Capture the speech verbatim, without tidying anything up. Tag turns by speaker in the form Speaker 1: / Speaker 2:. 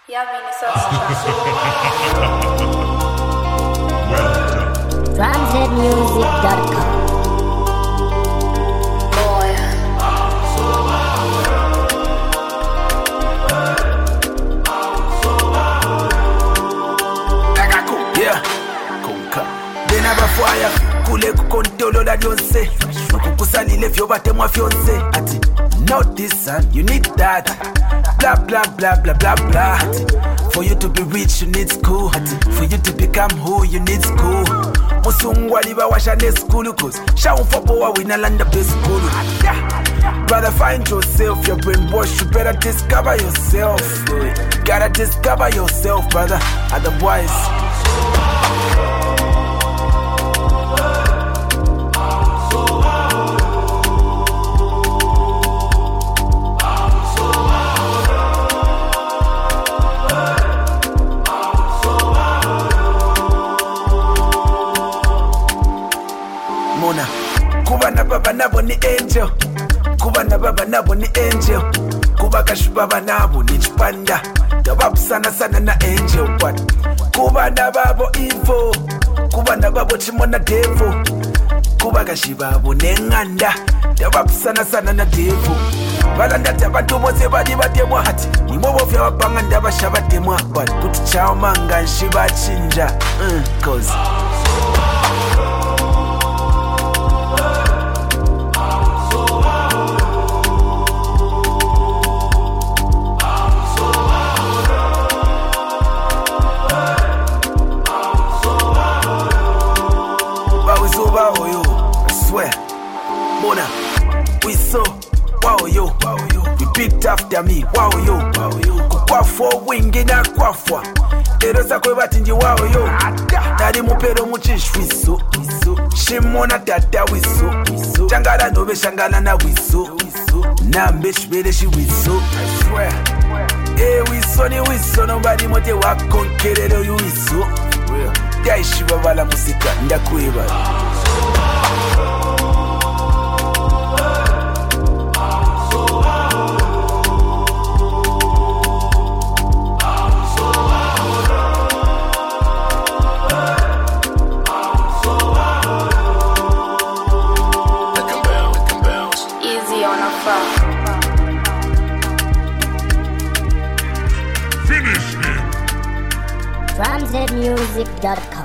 Speaker 1: Transnet Music dot com.
Speaker 2: Fire, kule kukontolo la lyonse Nukukusalile vyo bate mwa fyonse Ati, not this son, you need that Blah blah blah blah blah blah Ati, for you to be rich you need school Ati, for you to become who you need school Musungu aliba washa ne school Cause shaun fopo wa wina landa be school Brother, find yourself, your brainwash, you better discover yourself Gotta discover yourself, brother, otherwise Mona, kuba na baba nabo ni angel Kuba na baba nabo ni angel Kuba kashubaba nabo ni chipanda Gababu sana sana na angel But kuba na babo evil Kuba na babo chimona devil Kuba kashibabo nenganda Gababu sana sana na devil Balanda tabantu mose badi batemwa hati Nimobo vya wapanga ndaba shabatemwa But kuti chao manga nshiba chinja mm, Cause Mona, we so, wow yo, you picked after me, wow yo, kukwafo wingi na kwafwa, erosa kwe batinji wow yo, nari mupero muchishwiso, shimona tata wiso, changala nobe shangala na wiso, nambe shibele shi wiso, I swear, eh wiso ni wiso, nobody mote wakonkerero yu wiso, dai shibabala musika, ndakuiba.
Speaker 1: Transnet Music dot com.